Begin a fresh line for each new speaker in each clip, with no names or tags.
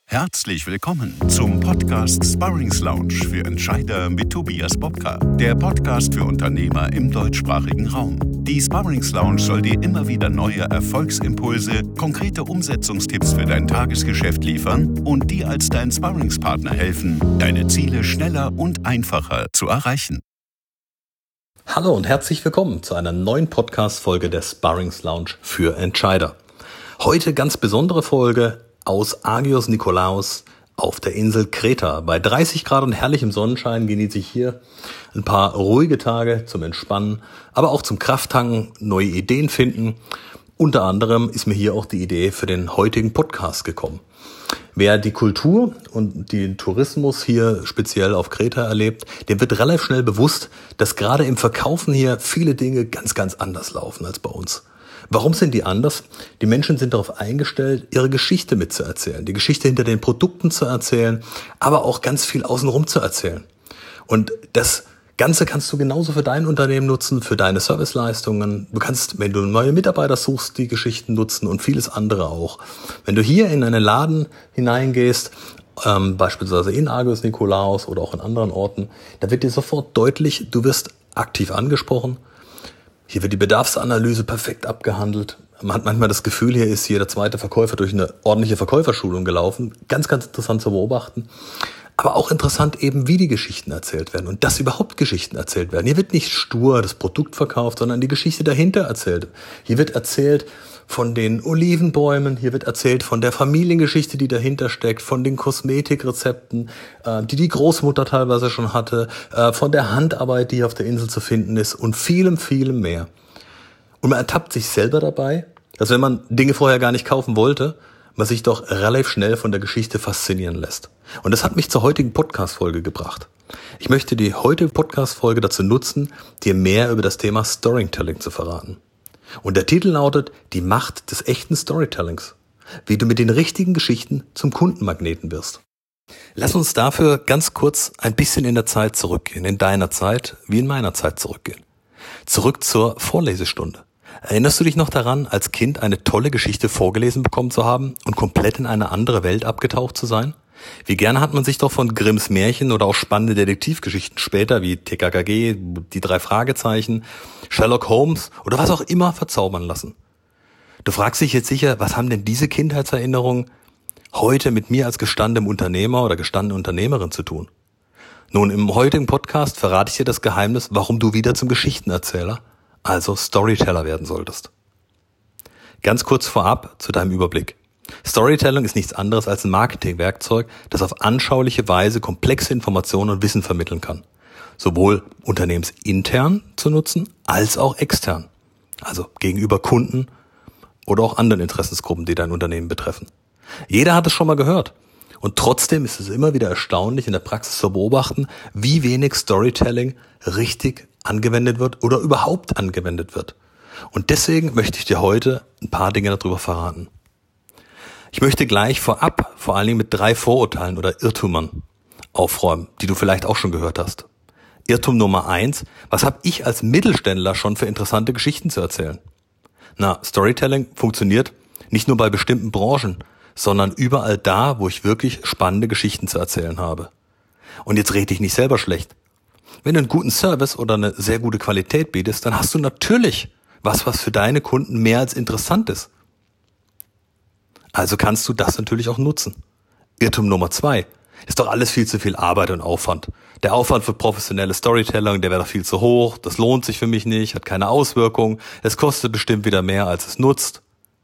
Herzlich willkommen zum Podcast Sparrings Lounge für Entscheider mit Tobias Bobka, der Podcast für Unternehmer im deutschsprachigen Raum. Die Sparrings Lounge soll dir immer wieder neue Erfolgsimpulse, konkrete Umsetzungstipps für dein Tagesgeschäft liefern und dir als dein Sparringspartner helfen, deine Ziele schneller und einfacher zu erreichen.
Hallo und herzlich willkommen zu einer neuen Podcast-Folge der Sparrings Lounge für Entscheider. Heute ganz besondere Folge aus Agios Nikolaos auf der Insel Kreta. Bei 30 Grad und herrlichem Sonnenschein genieße ich hier ein paar ruhige Tage zum Entspannen, aber auch zum Krafttanken, neue Ideen finden. Unter anderem ist mir hier auch die Idee für den heutigen Podcast gekommen. Wer die Kultur und den Tourismus hier speziell auf Kreta erlebt, dem wird relativ schnell bewusst, dass gerade im Verkaufen hier viele Dinge ganz, ganz anders laufen als bei uns. Warum sind die anders? Die Menschen sind darauf eingestellt, ihre Geschichte mitzuerzählen, die Geschichte hinter den Produkten zu erzählen, aber auch ganz viel außenrum zu erzählen. Und das Ganze kannst du genauso für dein Unternehmen nutzen, für deine Serviceleistungen. Du kannst, wenn du neue Mitarbeiter suchst, die Geschichten nutzen und vieles andere auch. Wenn du hier in einen Laden hineingehst, beispielsweise in Agios Nikolaos oder auch in anderen Orten, da wird dir sofort deutlich, du wirst aktiv angesprochen. Hier wird die Bedarfsanalyse perfekt abgehandelt. Man hat manchmal das Gefühl, hier ist jeder zweite Verkäufer durch eine ordentliche Verkäuferschulung gelaufen. Ganz, ganz interessant zu beobachten. Aber auch interessant eben, wie die Geschichten erzählt werden und dass überhaupt Geschichten erzählt werden. Hier wird nicht stur das Produkt verkauft, sondern die Geschichte dahinter erzählt. Hier wird erzählt von den Olivenbäumen, hier wird erzählt von der Familiengeschichte, die dahinter steckt, von den Kosmetikrezepten, die die Großmutter teilweise schon hatte, von der Handarbeit, die hier auf der Insel zu finden ist und vielem, vielem mehr. Und man ertappt sich selber dabei, dass wenn man Dinge vorher gar nicht kaufen wollte, man sich doch relativ schnell von der Geschichte faszinieren lässt. Und das hat mich zur heutigen Podcast-Folge gebracht. Ich möchte die heutige Podcast-Folge dazu nutzen, dir mehr über das Thema Storytelling zu verraten. Und der Titel lautet Die Macht des echten Storytellings. Wie du mit den richtigen Geschichten zum Kundenmagneten wirst. Lass uns dafür ganz kurz ein bisschen in der Zeit zurückgehen, in deiner Zeit wie in meiner Zeit zurückgehen. Zurück zur Vorlesestunde. Erinnerst du dich noch daran, als Kind eine tolle Geschichte vorgelesen bekommen zu haben und komplett in eine andere Welt abgetaucht zu sein? Wie gerne hat man sich doch von Grimms Märchen oder auch spannende Detektivgeschichten später wie TKKG, die 3 Fragezeichen, Sherlock Holmes oder was auch immer verzaubern lassen. Du fragst dich jetzt sicher, was haben denn diese Kindheitserinnerungen heute mit mir als gestandenem Unternehmer oder gestandene Unternehmerin zu tun? Nun, im heutigen Podcast verrate ich dir das Geheimnis, warum du wieder zum Geschichtenerzähler, also Storyteller werden solltest. Ganz kurz vorab zu deinem Überblick. Storytelling ist nichts anderes als ein Marketingwerkzeug, das auf anschauliche Weise komplexe Informationen und Wissen vermitteln kann. Sowohl unternehmensintern zu nutzen, als auch extern. Also gegenüber Kunden oder auch anderen Interessensgruppen, die dein Unternehmen betreffen. Jeder hat es schon mal gehört. Und trotzdem ist es immer wieder erstaunlich, in der Praxis zu beobachten, wie wenig Storytelling richtig angewendet wird oder überhaupt angewendet wird. Und deswegen möchte ich dir heute ein paar Dinge darüber verraten. Ich möchte gleich vorab vor allen Dingen mit 3 Vorurteilen oder Irrtümern aufräumen, die du vielleicht auch schon gehört hast. Irrtum Nummer 1, was habe ich als Mittelständler schon für interessante Geschichten zu erzählen? Storytelling funktioniert nicht nur bei bestimmten Branchen, sondern überall da, wo ich wirklich spannende Geschichten zu erzählen habe. Und jetzt rede ich nicht selber schlecht. Wenn du einen guten Service oder eine sehr gute Qualität bietest, dann hast du natürlich was für deine Kunden mehr als interessant ist. Also kannst du das natürlich auch nutzen. Irrtum Nummer 2. Ist doch alles viel zu viel Arbeit und Aufwand. Der Aufwand für professionelle Storytelling, der wäre doch viel zu hoch. Das lohnt sich für mich nicht, hat keine Auswirkung. Es kostet bestimmt wieder mehr, als es nutzt.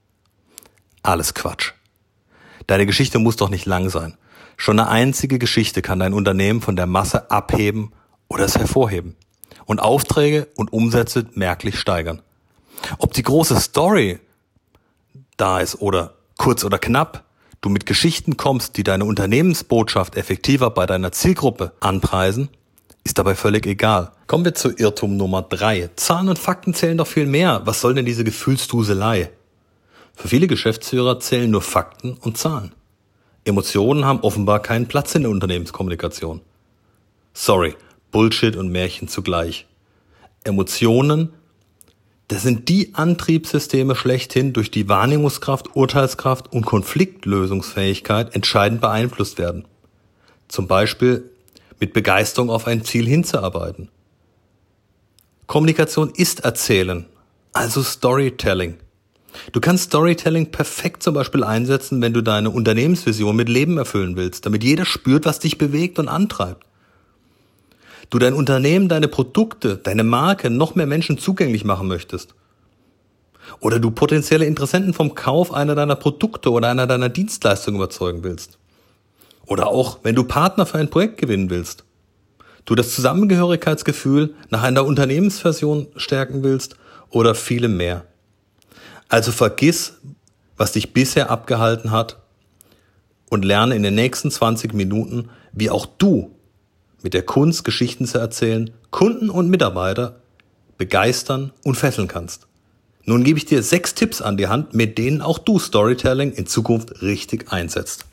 Alles Quatsch. Deine Geschichte muss doch nicht lang sein. Schon eine einzige Geschichte kann dein Unternehmen von der Masse abheben oder es hervorheben. Und Aufträge und Umsätze merklich steigern. Ob die große Story da ist oder kurz oder knapp, du mit Geschichten kommst, die deine Unternehmensbotschaft effektiver bei deiner Zielgruppe anpreisen, ist dabei völlig egal. Kommen wir zu Irrtum Nummer 3. Zahlen und Fakten zählen doch viel mehr. Was soll denn diese Gefühlsduselei? Für viele Geschäftsführer zählen nur Fakten und Zahlen. Emotionen haben offenbar keinen Platz in der Unternehmenskommunikation. Sorry, Bullshit und Märchen zugleich. Emotionen, Das sind die Antriebssysteme schlechthin, durch die Wahrnehmungskraft, Urteilskraft und Konfliktlösungsfähigkeit entscheidend beeinflusst werden. Zum Beispiel mit Begeisterung auf ein Ziel hinzuarbeiten. Kommunikation ist Erzählen, also Storytelling. Du kannst Storytelling perfekt zum Beispiel einsetzen, wenn du deine Unternehmensvision mit Leben erfüllen willst, damit jeder spürt, was dich bewegt und antreibt. Du dein Unternehmen, deine Produkte, deine Marke noch mehr Menschen zugänglich machen möchtest. Oder du potenzielle Interessenten vom Kauf einer deiner Produkte oder einer deiner Dienstleistungen überzeugen willst. Oder auch, wenn du Partner für ein Projekt gewinnen willst. Du das Zusammengehörigkeitsgefühl nach einer Unternehmensversion stärken willst oder viele mehr. Also vergiss, was dich bisher abgehalten hat und lerne in den nächsten 20 Minuten, wie auch du mit der Kunst, Geschichten zu erzählen, Kunden und Mitarbeiter begeistern und fesseln kannst. Nun gebe ich dir 6 Tipps an die Hand, mit denen auch du Storytelling in Zukunft richtig einsetzt.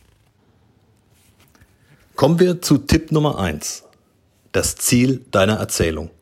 Kommen wir zu Tipp Nummer 1. Das Ziel deiner Erzählung.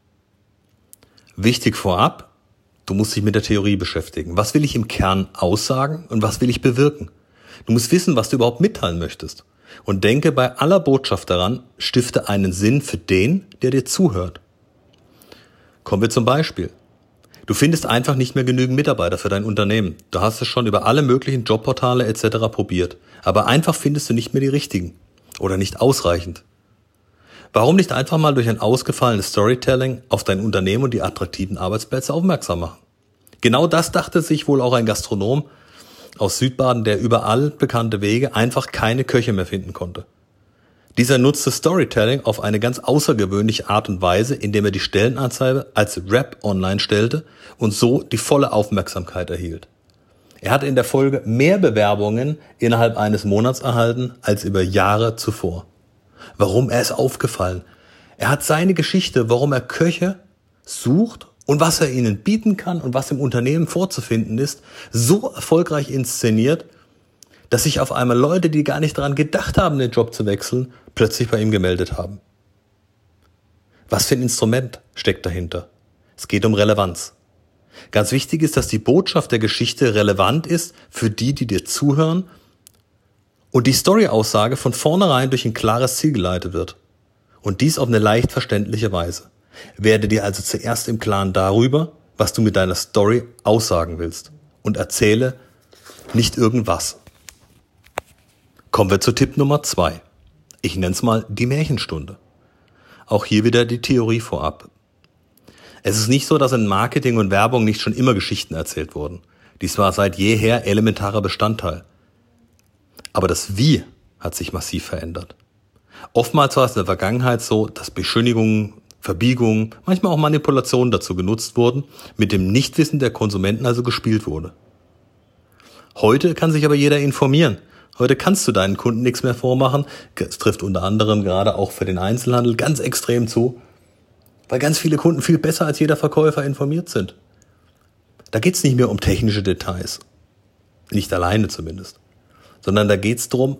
Wichtig vorab, du musst dich mit der Theorie beschäftigen. Was will ich im Kern aussagen und was will ich bewirken? Du musst wissen, was du überhaupt mitteilen möchtest. Und denke bei aller Botschaft daran, stifte einen Sinn für den, der dir zuhört. Kommen wir zum Beispiel. Du findest einfach nicht mehr genügend Mitarbeiter für dein Unternehmen. Du hast es schon über alle möglichen Jobportale etc. probiert. Aber einfach findest du nicht mehr die richtigen. Oder nicht ausreichend. Warum nicht einfach mal durch ein ausgefallenes Storytelling auf dein Unternehmen und die attraktiven Arbeitsplätze aufmerksam machen? Genau das dachte sich wohl auch ein Gastronom aus Südbaden, der überall bekannte Wege einfach keine Köche mehr finden konnte. Dieser nutzte Storytelling auf eine ganz außergewöhnliche Art und Weise, indem er die Stellenanzeige als Rap online stellte und so die volle Aufmerksamkeit erhielt. Er hatte in der Folge mehr Bewerbungen innerhalb eines Monats erhalten als über Jahre zuvor. Warum? Er ist aufgefallen. Er hat seine Geschichte, warum er Köche sucht und was er ihnen bieten kann und was im Unternehmen vorzufinden ist, so erfolgreich inszeniert, dass sich auf einmal Leute, die gar nicht daran gedacht haben, den Job zu wechseln, plötzlich bei ihm gemeldet haben. Was für ein Instrument steckt dahinter? Es geht um Relevanz. Ganz wichtig ist, dass die Botschaft der Geschichte relevant ist für die, die dir zuhören und die Story-Aussage von vornherein durch ein klares Ziel geleitet wird. Und dies auf eine leicht verständliche Weise. Werde dir also zuerst im Klaren darüber, was du mit deiner Story aussagen willst und erzähle nicht irgendwas. Kommen wir zu Tipp Nummer 2. Ich nenne es mal die Märchenstunde. Auch hier wieder die Theorie vorab. Es ist nicht so, dass in Marketing und Werbung nicht schon immer Geschichten erzählt wurden. Dies war seit jeher elementarer Bestandteil. Aber das Wie hat sich massiv verändert. Oftmals war es in der Vergangenheit so, dass Beschönigungen, Verbiegungen, manchmal auch Manipulationen dazu genutzt wurden, mit dem Nichtwissen der Konsumenten also gespielt wurde. Heute kann sich aber jeder informieren. Heute kannst du deinen Kunden nichts mehr vormachen. Das trifft unter anderem gerade auch für den Einzelhandel ganz extrem zu, weil ganz viele Kunden viel besser als jeder Verkäufer informiert sind. Da geht es nicht mehr um technische Details, nicht alleine zumindest, sondern da geht es darum,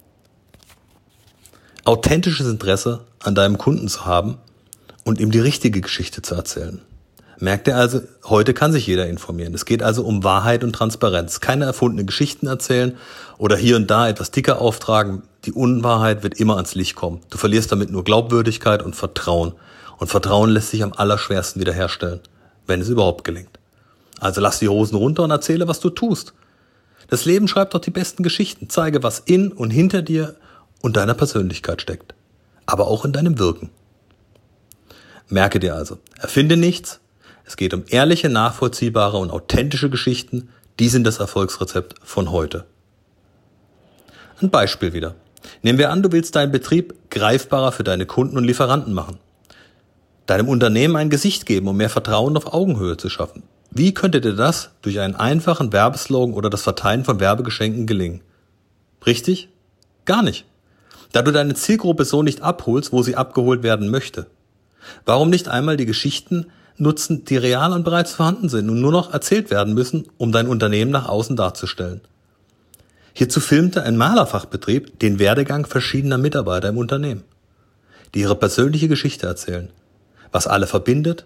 authentisches Interesse an deinem Kunden zu haben und ihm die richtige Geschichte zu erzählen. Merkt ihr also, heute kann sich jeder informieren. Es geht also um Wahrheit und Transparenz. Keine erfundenen Geschichten erzählen oder hier und da etwas dicker auftragen. Die Unwahrheit wird immer ans Licht kommen. Du verlierst damit nur Glaubwürdigkeit und Vertrauen. Und Vertrauen lässt sich am allerschwersten wiederherstellen, wenn es überhaupt gelingt. Also lass die Hosen runter und erzähle, was du tust. Das Leben schreibt doch die besten Geschichten. Zeige, was in und hinter dir und deiner Persönlichkeit steckt. Aber auch in deinem Wirken. Merke dir also, erfinde nichts. Es geht um ehrliche, nachvollziehbare und authentische Geschichten. Die sind das Erfolgsrezept von heute. Ein Beispiel wieder. Nehmen wir an, du willst deinen Betrieb greifbarer für deine Kunden und Lieferanten machen. Deinem Unternehmen ein Gesicht geben, um mehr Vertrauen auf Augenhöhe zu schaffen. Wie könnte dir das durch einen einfachen Werbeslogan oder das Verteilen von Werbegeschenken gelingen? Richtig? Gar nicht. Da du deine Zielgruppe so nicht abholst, wo sie abgeholt werden möchte. Warum nicht einmal die Geschichten nutzen, die real und bereits vorhanden sind und nur noch erzählt werden müssen, um dein Unternehmen nach außen darzustellen? Hierzu filmte ein Malerfachbetrieb den Werdegang verschiedener Mitarbeiter im Unternehmen, die ihre persönliche Geschichte erzählen, was alle verbindet,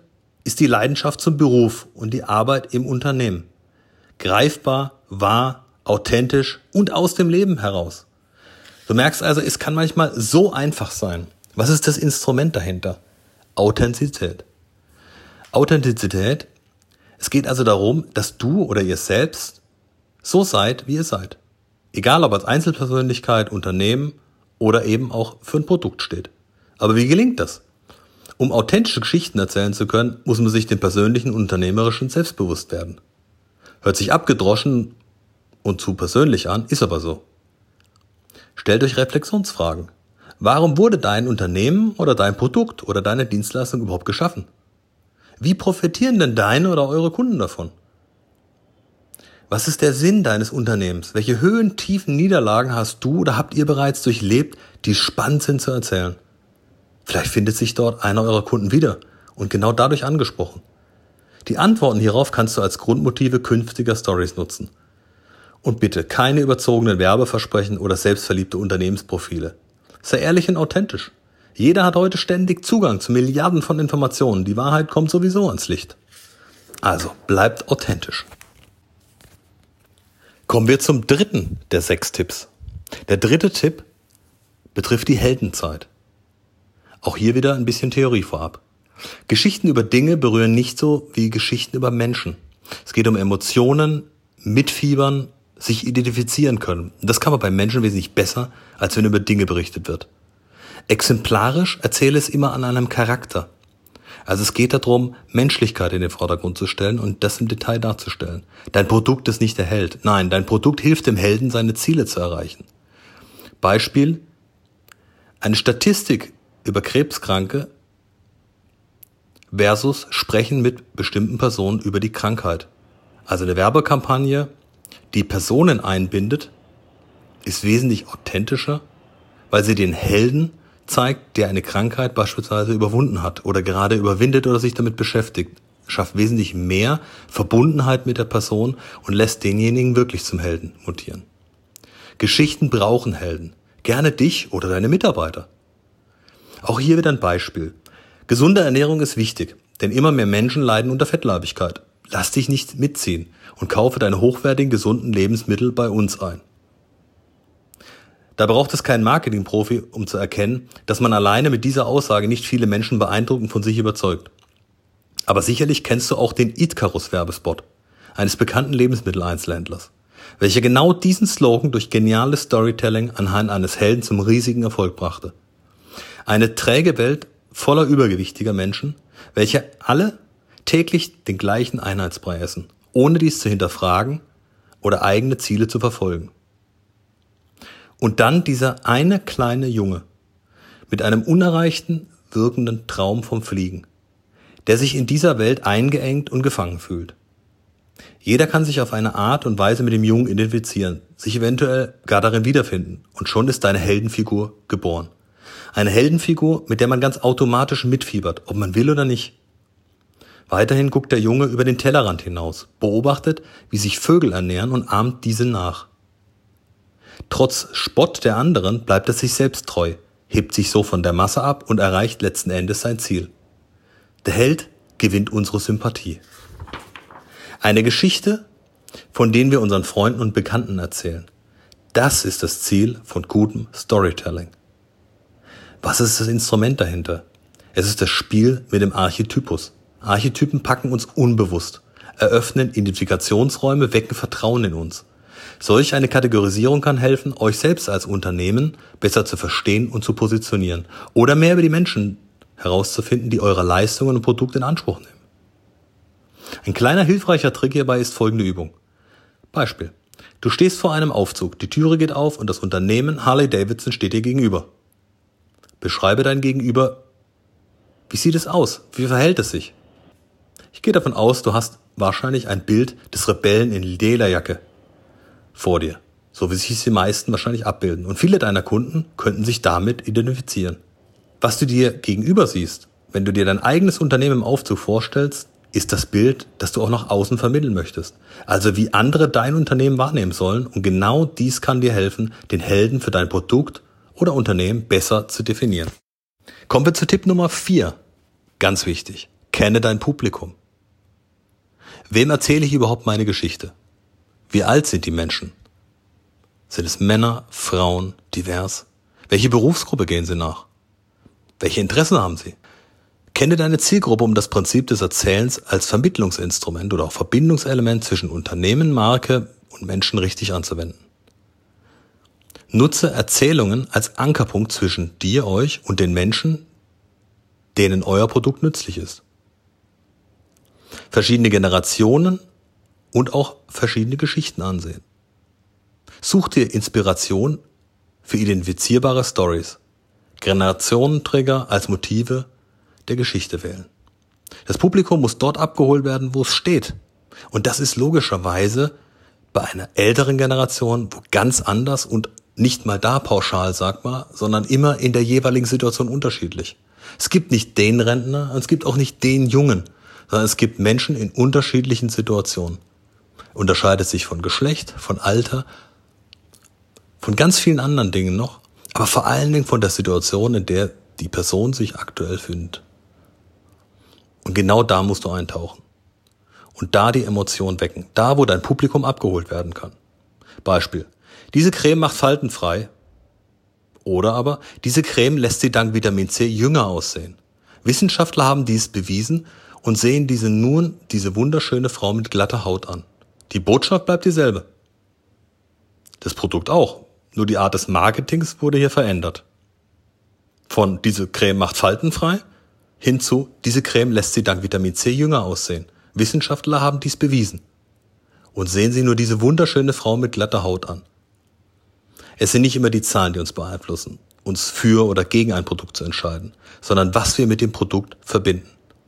ist die Leidenschaft zum Beruf und die Arbeit im Unternehmen. Greifbar, wahr, authentisch und aus dem Leben heraus. Du merkst also, es kann manchmal so einfach sein. Was ist das Instrument dahinter? Authentizität. Authentizität, es geht also darum, dass du oder ihr selbst so seid, wie ihr seid. Egal ob als Einzelpersönlichkeit, Unternehmen oder eben auch für ein Produkt steht. Aber wie gelingt das? Um authentische Geschichten erzählen zu können, muss man sich dem persönlichen und unternehmerischen selbstbewusst werden. Hört sich abgedroschen und zu persönlich an, ist aber so. Stellt euch Reflexionsfragen. Warum wurde dein Unternehmen oder dein Produkt oder deine Dienstleistung überhaupt geschaffen? Wie profitieren denn deine oder eure Kunden davon? Was ist der Sinn deines Unternehmens? Welche Höhen, Tiefen, Niederlagen hast du oder habt ihr bereits durchlebt, die spannend sind zu erzählen? Vielleicht findet sich dort einer eurer Kunden wieder und genau dadurch angesprochen. Die Antworten hierauf kannst du als Grundmotive künftiger Stories nutzen. Und bitte keine überzogenen Werbeversprechen oder selbstverliebte Unternehmensprofile. Sei ehrlich und authentisch. Jeder hat heute ständig Zugang zu Milliarden von Informationen. Die Wahrheit kommt sowieso ans Licht. Also bleibt authentisch. Kommen wir zum dritten der 6 Tipps. Der dritte Tipp betrifft die Heldenzeit. Auch hier wieder ein bisschen Theorie vorab. Geschichten über Dinge berühren nicht so wie Geschichten über Menschen. Es geht um Emotionen, Mitfiebern, sich identifizieren können. Und das kann man bei Menschen wesentlich besser, als wenn über Dinge berichtet wird. Exemplarisch erzähle es immer an einem Charakter. Also es geht darum, Menschlichkeit in den Vordergrund zu stellen und das im Detail darzustellen. Dein Produkt ist nicht der Held. Nein, dein Produkt hilft dem Helden, seine Ziele zu erreichen. Beispiel: eine Statistik über Krebskranke versus Sprechen mit bestimmten Personen über die Krankheit. Also eine Werbekampagne, die Personen einbindet, ist wesentlich authentischer, weil sie den Helden zeigt, der eine Krankheit beispielsweise überwunden hat oder gerade überwindet oder sich damit beschäftigt, schafft wesentlich mehr Verbundenheit mit der Person und lässt denjenigen wirklich zum Helden mutieren. Geschichten brauchen Helden, gerne dich oder deine Mitarbeiter. Auch hier wieder ein Beispiel. Gesunde Ernährung ist wichtig, denn immer mehr Menschen leiden unter Fettleibigkeit. Lass dich nicht mitziehen und kaufe deine hochwertigen, gesunden Lebensmittel bei uns ein. Da braucht es keinen Marketingprofi, um zu erkennen, dass man alleine mit dieser Aussage nicht viele Menschen beeindruckt und von sich überzeugt. Aber sicherlich kennst du auch den Icarus-Werbespot eines bekannten Lebensmitteleinzelhändlers, welcher genau diesen Slogan durch geniales Storytelling anhand eines Helden zum riesigen Erfolg brachte. Eine träge Welt voller übergewichtiger Menschen, welche alle täglich den gleichen Einheitsbrei essen, ohne dies zu hinterfragen oder eigene Ziele zu verfolgen. Und dann dieser eine kleine Junge mit einem unerreichten, wirkenden Traum vom Fliegen, der sich in dieser Welt eingeengt und gefangen fühlt. Jeder kann sich auf eine Art und Weise mit dem Jungen identifizieren, sich eventuell gar darin wiederfinden und schon ist deine Heldenfigur geboren. Eine Heldenfigur, mit der man ganz automatisch mitfiebert, ob man will oder nicht. Weiterhin guckt der Junge über den Tellerrand hinaus, beobachtet, wie sich Vögel ernähren und ahmt diese nach. Trotz Spott der anderen bleibt er sich selbst treu, hebt sich so von der Masse ab und erreicht letzten Endes sein Ziel. Der Held gewinnt unsere Sympathie. Eine Geschichte, von denen wir unseren Freunden und Bekannten erzählen. Das ist das Ziel von gutem Storytelling. Was ist das Instrument dahinter? Es ist das Spiel mit dem Archetypus. Archetypen packen uns unbewusst, eröffnen Identifikationsräume, wecken Vertrauen in uns. Solch eine Kategorisierung kann helfen, euch selbst als Unternehmen besser zu verstehen und zu positionieren oder mehr über die Menschen herauszufinden, die eure Leistungen und Produkte in Anspruch nehmen. Ein kleiner hilfreicher Trick hierbei ist folgende Übung. Beispiel: Du stehst vor einem Aufzug, die Türe geht auf und das Unternehmen Harley-Davidson steht dir gegenüber. Beschreibe dein Gegenüber. Wie sieht es aus? Wie verhält es sich? Ich gehe davon aus, du hast wahrscheinlich ein Bild des Rebellen in Lederjacke vor dir, so wie sich es die meisten wahrscheinlich abbilden. Und viele deiner Kunden könnten sich damit identifizieren. Was du dir gegenüber siehst, wenn du dir dein eigenes Unternehmen im Aufzug vorstellst, ist das Bild, das du auch nach außen vermitteln möchtest. Also wie andere dein Unternehmen wahrnehmen sollen. Und genau dies kann dir helfen, den Helden für dein Produkt oder Unternehmen besser zu definieren. Kommen wir zu Tipp Nummer 4. Ganz wichtig. Kenne dein Publikum. Wem erzähle ich überhaupt meine Geschichte? Wie alt sind die Menschen? Sind es Männer, Frauen, divers? Welche Berufsgruppe gehen sie nach? Welche Interessen haben sie? Kenne deine Zielgruppe, um das Prinzip des Erzählens als Vermittlungsinstrument oder auch Verbindungselement zwischen Unternehmen, Marke und Menschen richtig anzuwenden. Nutze Erzählungen als Ankerpunkt zwischen dir, euch und den Menschen, denen euer Produkt nützlich ist. Verschiedene Generationen und auch verschiedene Geschichten ansehen. Such dir Inspiration für identifizierbare Stories, Generationenträger als Motive der Geschichte wählen. Das Publikum muss dort abgeholt werden, wo es steht. Und das ist logischerweise bei einer älteren Generation wo ganz anders und nicht mal da pauschal, sagt man, sondern immer in der jeweiligen Situation unterschiedlich. Es gibt nicht den Rentner und es gibt auch nicht den Jungen, sondern es gibt Menschen in unterschiedlichen Situationen. Unterscheidet sich von Geschlecht, von Alter, von ganz vielen anderen Dingen noch, aber vor allen Dingen von der Situation, in der die Person sich aktuell findet. Und genau da musst du eintauchen. Und da die Emotion wecken. Da, wo dein Publikum abgeholt werden kann. Beispiel. Diese Creme macht faltenfrei. Oder aber, diese Creme lässt sie dank Vitamin C jünger aussehen. Wissenschaftler haben dies bewiesen und sehen diese wunderschöne Frau mit glatter Haut an. Die Botschaft bleibt dieselbe. Das Produkt auch. Nur die Art des Marketings wurde hier verändert. Von diese Creme macht faltenfrei hinzu, diese Creme lässt sie dank Vitamin C jünger aussehen. Wissenschaftler haben dies bewiesen. Und sehen Sie nur diese wunderschöne Frau mit glatter Haut an. Es sind nicht immer die Zahlen, die uns beeinflussen, uns für oder gegen ein Produkt zu entscheiden, sondern was wir mit dem Produkt verbinden.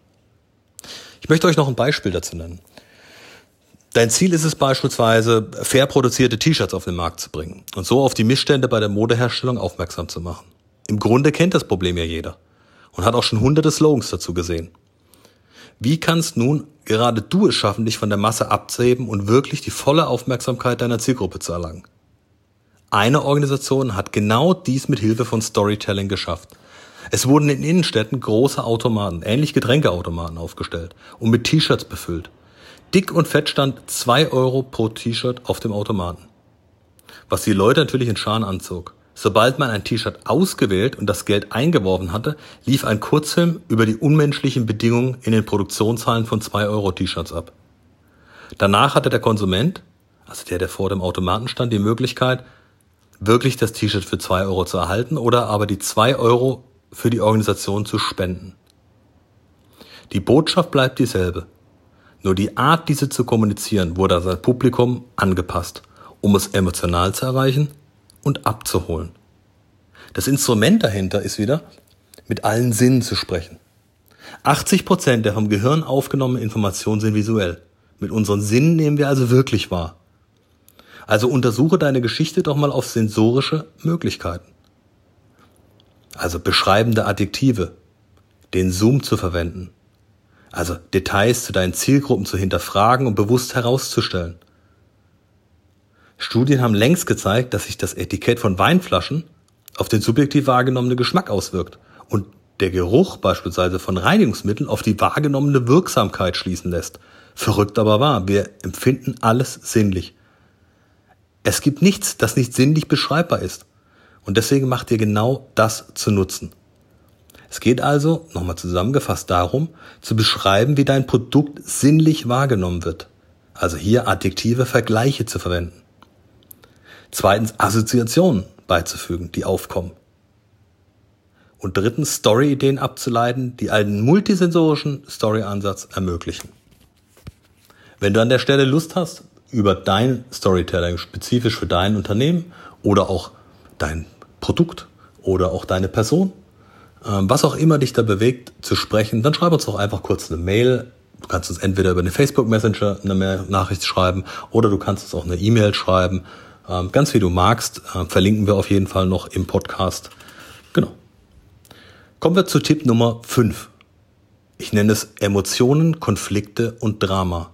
Ich möchte euch noch ein Beispiel dazu nennen. Dein Ziel ist es beispielsweise, fair produzierte T-Shirts auf den Markt zu bringen und so auf die Missstände bei der Modeherstellung aufmerksam zu machen. Im Grunde kennt das Problem ja jeder und hat auch schon hunderte Slogans dazu gesehen. Wie kannst nun gerade du es schaffen, dich von der Masse abzuheben und wirklich die volle Aufmerksamkeit deiner Zielgruppe zu erlangen? Eine Organisation hat genau dies mit Hilfe von Storytelling geschafft. Es wurden in Innenstädten große Automaten, ähnlich Getränkeautomaten, aufgestellt und mit T-Shirts befüllt. Dick und fett stand 2 € pro T-Shirt auf dem Automaten. Was die Leute natürlich in Scharen anzog. Sobald man ein T-Shirt ausgewählt und das Geld eingeworfen hatte, lief ein Kurzfilm über die unmenschlichen Bedingungen in den Produktionshallen von 2 € T-Shirts ab. Danach hatte der Konsument, also der vor dem Automaten stand, die Möglichkeit, wirklich das T-Shirt für 2 € zu erhalten oder aber die 2 € für die Organisation zu spenden. Die Botschaft bleibt dieselbe. Nur die Art, diese zu kommunizieren, wurde an das Publikum angepasst, um es emotional zu erreichen und abzuholen. Das Instrument dahinter ist wieder, mit allen Sinnen zu sprechen. 80% der vom Gehirn aufgenommenen Informationen sind visuell. Mit unseren Sinnen nehmen wir also wirklich wahr. Also untersuche deine Geschichte doch mal auf sensorische Möglichkeiten. Also beschreibende Adjektive, den Zoom zu verwenden. Also Details zu deinen Zielgruppen zu hinterfragen und bewusst herauszustellen. Studien haben längst gezeigt, dass sich das Etikett von Weinflaschen auf den subjektiv wahrgenommenen Geschmack auswirkt und der Geruch beispielsweise von Reinigungsmitteln auf die wahrgenommene Wirksamkeit schließen lässt. Verrückt aber wahr, wir empfinden alles sinnlich. Es gibt nichts, das nicht sinnlich beschreibbar ist. Und deswegen macht dir genau das zu nutzen. Es geht also, nochmal zusammengefasst, darum, zu beschreiben, wie dein Produkt sinnlich wahrgenommen wird. Also hier adjektive Vergleiche zu verwenden. Zweitens, Assoziationen beizufügen, die aufkommen. Und drittens, Story-Ideen abzuleiten, die einen multisensorischen Story-Ansatz ermöglichen. Wenn du an der Stelle Lust hast, über dein Storytelling spezifisch für dein Unternehmen oder auch dein Produkt oder auch deine Person, was auch immer dich da bewegt, zu sprechen, dann schreib uns doch einfach kurz eine Mail. Du kannst uns entweder über den Facebook Messenger eine Nachricht schreiben oder du kannst uns auch eine E-Mail schreiben. Ganz wie du magst, verlinken wir auf jeden Fall noch im Podcast. Genau. Kommen wir zu Tipp Nummer 5. Ich nenne es Emotionen, Konflikte und Drama.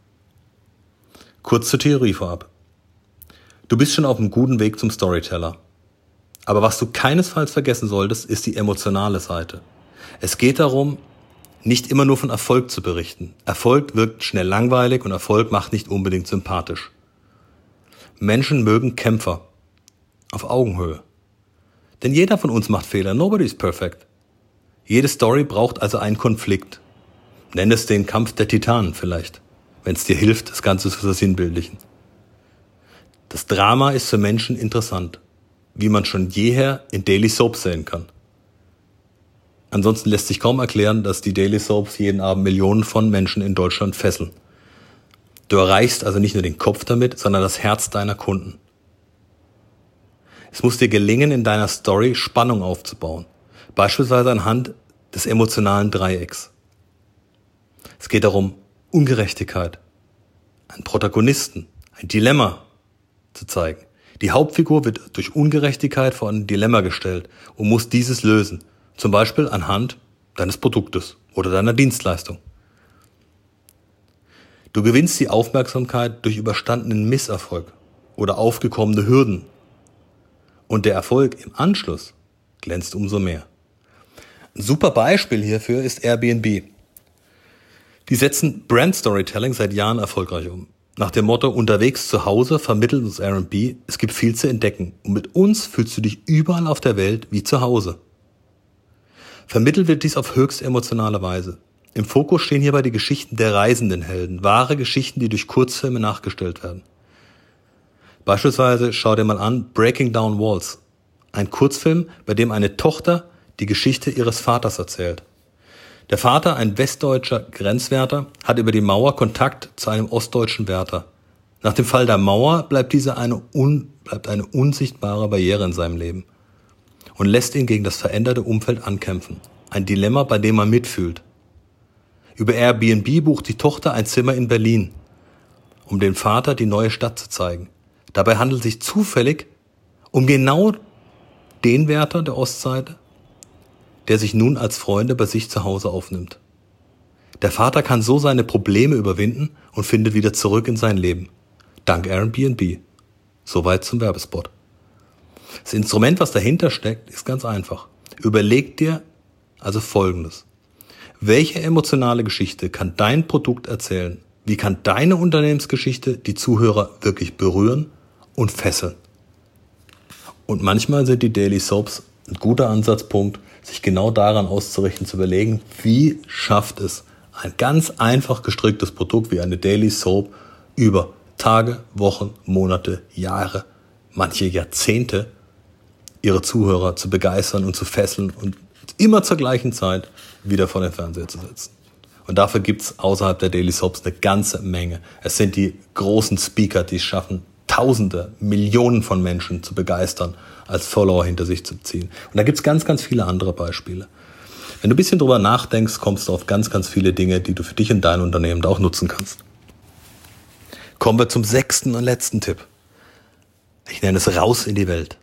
Kurz zur Theorie vorab. Du bist schon auf einem guten Weg zum Storyteller. Aber was du keinesfalls vergessen solltest, ist die emotionale Seite. Es geht darum, nicht immer nur von Erfolg zu berichten. Erfolg wirkt schnell langweilig und Erfolg macht nicht unbedingt sympathisch. Menschen mögen Kämpfer auf Augenhöhe. Denn jeder von uns macht Fehler. Nobody is perfect. Jede Story braucht also einen Konflikt. Nenn es den Kampf der Titanen vielleicht, wenn es dir hilft, das Ganze zu versinnbildlichen. Das Drama ist für Menschen interessant, wie man schon jeher in Daily Soaps sehen kann. Ansonsten lässt sich kaum erklären, dass die Daily Soaps jeden Abend Millionen von Menschen in Deutschland fesseln. Du erreichst also nicht nur den Kopf damit, sondern das Herz deiner Kunden. Es muss dir gelingen, in deiner Story Spannung aufzubauen, beispielsweise anhand des emotionalen Dreiecks. Es geht darum, Ungerechtigkeit, einen Protagonisten, ein Dilemma zu zeigen. Die Hauptfigur wird durch Ungerechtigkeit vor ein Dilemma gestellt und muss dieses lösen, zum Beispiel anhand deines Produktes oder deiner Dienstleistung. Du gewinnst die Aufmerksamkeit durch überstandenen Misserfolg oder aufgekommene Hürden. Und der Erfolg im Anschluss glänzt umso mehr. Ein super Beispiel hierfür ist Airbnb. Die setzen Brand Storytelling seit Jahren erfolgreich um. Nach dem Motto, unterwegs zu Hause vermittelt uns Airbnb, es gibt viel zu entdecken. Und mit uns fühlst du dich überall auf der Welt wie zu Hause. Vermittelt wird dies auf höchst emotionale Weise. Im Fokus stehen hierbei die Geschichten der reisenden Helden, wahre Geschichten, die durch Kurzfilme nachgestellt werden. Beispielsweise schau dir mal an Breaking Down Walls, ein Kurzfilm, bei dem eine Tochter die Geschichte ihres Vaters erzählt. Der Vater, ein westdeutscher Grenzwärter, hat über die Mauer Kontakt zu einem ostdeutschen Wärter. Nach dem Fall der Mauer bleibt diese eine unsichtbare Barriere in seinem Leben und lässt ihn gegen das veränderte Umfeld ankämpfen. Ein Dilemma, bei dem man mitfühlt. Über Airbnb bucht die Tochter ein Zimmer in Berlin, um dem Vater die neue Stadt zu zeigen. Dabei handelt es sich zufällig um genau den Wärter der Ostseite, der sich nun als Freunde bei sich zu Hause aufnimmt. Der Vater kann so seine Probleme überwinden und findet wieder zurück in sein Leben. Dank Airbnb. Soweit zum Werbespot. Das Instrument, was dahinter steckt, ist ganz einfach. Überleg dir also Folgendes. Welche emotionale Geschichte kann dein Produkt erzählen? Wie kann deine Unternehmensgeschichte die Zuhörer wirklich berühren und fesseln? Und manchmal sind die Daily Soaps ein guter Ansatzpunkt, sich genau daran auszurichten, zu überlegen, wie schafft es ein ganz einfach gestricktes Produkt wie eine Daily Soap über Tage, Wochen, Monate, Jahre, manche Jahrzehnte ihre Zuhörer zu begeistern und zu fesseln und immer zur gleichen Zeit wieder vor den Fernseher zu setzen. Und dafür gibt's außerhalb der Daily Soaps eine ganze Menge. Es sind die großen Speaker, die es schaffen, Tausende, Millionen von Menschen zu begeistern, als Follower hinter sich zu ziehen. Und da gibt's ganz, ganz viele andere Beispiele. Wenn du ein bisschen drüber nachdenkst, kommst du auf ganz, ganz viele Dinge, die du für dich und dein Unternehmen da auch nutzen kannst. Kommen wir zum 6. und letzten Tipp. Ich nenne es raus in die Welt.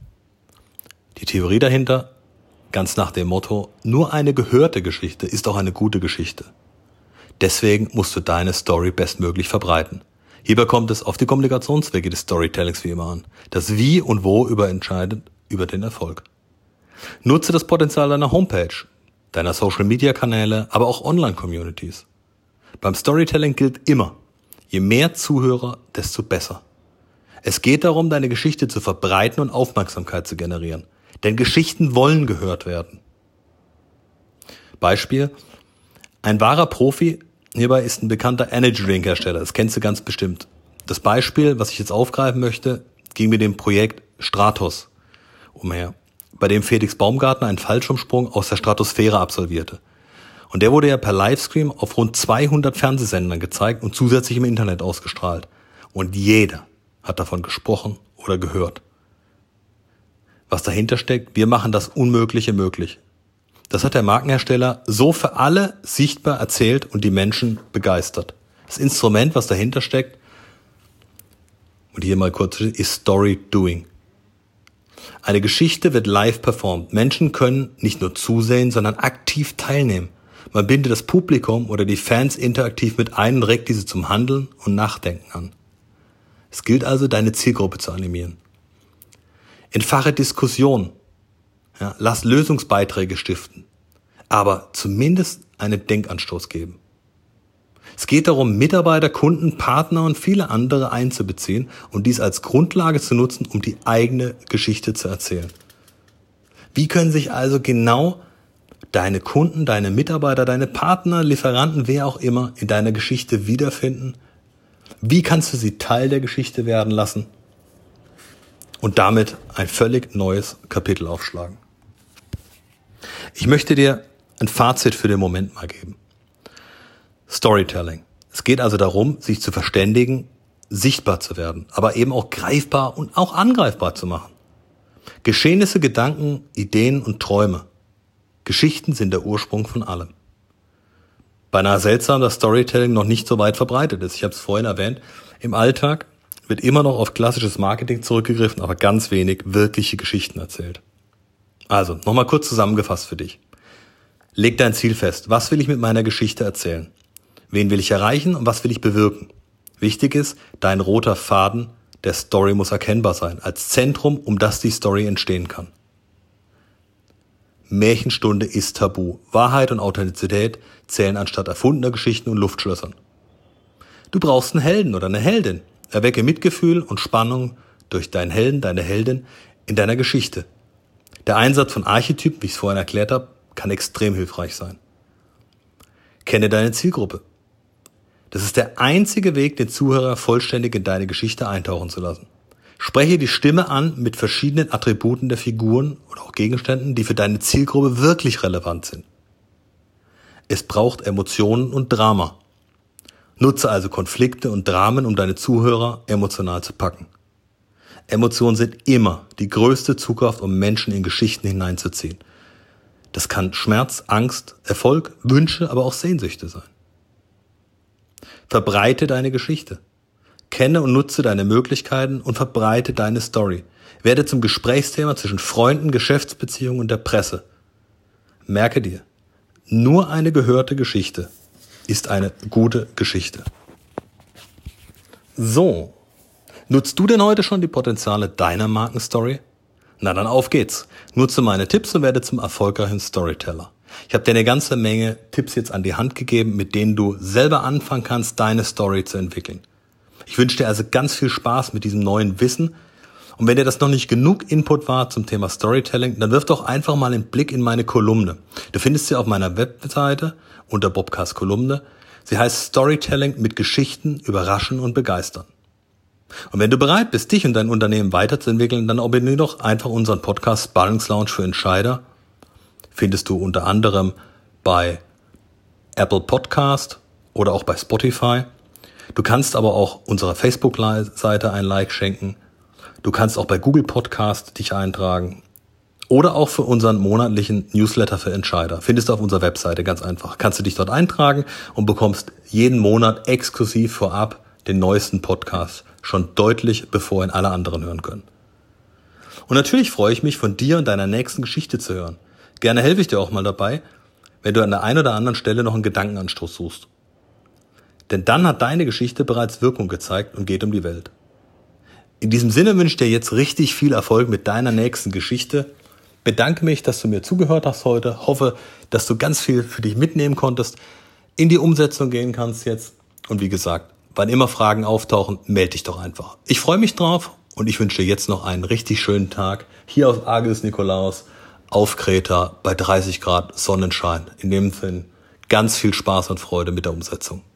Die Theorie dahinter, ganz nach dem Motto, nur eine gehörte Geschichte ist auch eine gute Geschichte. Deswegen musst du deine Story bestmöglich verbreiten. Hierbei kommt es auf die Kommunikationswege des Storytellings wie immer an. Das Wie und Wo entscheidet über den Erfolg. Nutze das Potenzial deiner Homepage, deiner Social-Media-Kanäle, aber auch Online-Communities. Beim Storytelling gilt immer, je mehr Zuhörer, desto besser. Es geht darum, deine Geschichte zu verbreiten und Aufmerksamkeit zu generieren. Denn Geschichten wollen gehört werden. Beispiel: Ein wahrer Profi hierbei ist ein bekannter Energy-Drink-Hersteller. Das kennst du ganz bestimmt. Das Beispiel, was ich jetzt aufgreifen möchte, ging mit dem Projekt Stratos umher, bei dem Felix Baumgartner einen Fallschirmsprung aus der Stratosphäre absolvierte. Und der wurde ja per Livestream auf rund 200 Fernsehsendern gezeigt und zusätzlich im Internet ausgestrahlt. Und jeder hat davon gesprochen oder gehört. Was dahinter steckt, wir machen das Unmögliche möglich. Das hat der Markenhersteller so für alle sichtbar erzählt und die Menschen begeistert. Das Instrument, was dahinter steckt, und hier mal kurz, ist Story Doing. Eine Geschichte wird live performt. Menschen können nicht nur zusehen, sondern aktiv teilnehmen. Man bindet das Publikum oder die Fans interaktiv mit ein und regt diese zum Handeln und Nachdenken an. Es gilt also, deine Zielgruppe zu animieren. Entfache Diskussion. Ja, lass Lösungsbeiträge stiften. aber zumindest einen Denkanstoß geben. Es geht darum, Mitarbeiter, Kunden, Partner und viele andere einzubeziehen und dies als Grundlage zu nutzen, um die eigene Geschichte zu erzählen. Wie können sich also genau deine Kunden, deine Mitarbeiter, deine Partner, Lieferanten, wer auch immer in deiner Geschichte wiederfinden? Wie kannst du sie Teil der Geschichte werden lassen und damit ein völlig neues Kapitel aufschlagen? Ich möchte dir ein Fazit für den Moment mal geben. Storytelling. Es geht also darum, sich zu verständigen, sichtbar zu werden, aber eben auch greifbar und auch angreifbar zu machen. Geschehnisse, Gedanken, Ideen und Träume. Geschichten sind der Ursprung von allem. Beinahe seltsam, dass Storytelling noch nicht so weit verbreitet ist. Ich habe es vorhin erwähnt. Im Alltag wird immer noch auf klassisches Marketing zurückgegriffen, aber ganz wenig wirkliche Geschichten erzählt. Also, nochmal kurz zusammengefasst für dich. Leg dein Ziel fest. Was will ich mit meiner Geschichte erzählen? Wen will ich erreichen und was will ich bewirken? Wichtig ist, dein roter Faden der Story muss erkennbar sein, als Zentrum, um das die Story entstehen kann. Märchenstunde ist tabu. Wahrheit und Authentizität zählen anstatt erfundener Geschichten und Luftschlössern. Du brauchst einen Helden oder eine Heldin. Erwecke Mitgefühl und Spannung durch deinen Helden, deine Heldin in deiner Geschichte. Der Einsatz von Archetypen, wie ich es vorhin erklärt habe, kann extrem hilfreich sein. Kenne deine Zielgruppe. Das ist der einzige Weg, den Zuhörer vollständig in deine Geschichte eintauchen zu lassen. Spreche die Stimme an mit verschiedenen Attributen der Figuren oder auch Gegenständen, die für deine Zielgruppe wirklich relevant sind. Es braucht Emotionen und Drama. Nutze also Konflikte und Dramen, um deine Zuhörer emotional zu packen. Emotionen sind immer die größte Zugkraft, um Menschen in Geschichten hineinzuziehen. Das kann Schmerz, Angst, Erfolg, Wünsche, aber auch Sehnsüchte sein. Verbreite deine Geschichte. Kenne und nutze deine Möglichkeiten und verbreite deine Story. Werde zum Gesprächsthema zwischen Freunden, Geschäftsbeziehungen und der Presse. Merke dir, nur eine gehörte Geschichte ist eine gute Geschichte. So, nutzt du denn heute schon die Potenziale deiner Markenstory? Na dann auf geht's. Nutze meine Tipps und werde zum erfolgreichen Storyteller. Ich habe dir eine ganze Menge Tipps jetzt an die Hand gegeben, mit denen du selber anfangen kannst, deine Story zu entwickeln. Ich wünsche dir also ganz viel Spaß mit diesem neuen Wissen. Und wenn dir das noch nicht genug Input war zum Thema Storytelling, dann wirf doch einfach mal einen Blick in meine Kolumne. Du findest sie auf meiner Webseite unter Bobcast Kolumne. Sie heißt Storytelling mit Geschichten überraschen und begeistern. Und wenn du bereit bist, dich und dein Unternehmen weiterzuentwickeln, dann abonniere doch einfach unseren Podcast Sparringslounge für Entscheider. Findest du unter anderem bei Apple Podcast oder auch bei Spotify. Du kannst aber auch unserer Facebook-Seite ein Like schenken. Du kannst auch bei Google Podcast dich eintragen. Oder auch für unseren monatlichen Newsletter für Entscheider. Findest du auf unserer Webseite ganz einfach. Kannst du dich dort eintragen und bekommst jeden Monat exklusiv vorab den neuesten Podcast. Schon deutlich, bevor ihn alle anderen hören können. Und natürlich freue ich mich, von dir und deiner nächsten Geschichte zu hören. Gerne helfe ich dir auch mal dabei, wenn du an der einen oder anderen Stelle noch einen Gedankenanstoß suchst. Denn dann hat deine Geschichte bereits Wirkung gezeigt und geht um die Welt. In diesem Sinne wünsche ich dir jetzt richtig viel Erfolg mit deiner nächsten Geschichte. Bedanke mich, dass du mir zugehört hast heute. Hoffe, dass du ganz viel für dich mitnehmen konntest, in die Umsetzung gehen kannst jetzt. Und wie gesagt, wann immer Fragen auftauchen, melde dich doch einfach. Ich freue mich drauf und ich wünsche dir jetzt noch einen richtig schönen Tag hier aus Agios Nikolaos auf Kreta bei 30 Grad Sonnenschein. In dem Sinn ganz viel Spaß und Freude mit der Umsetzung.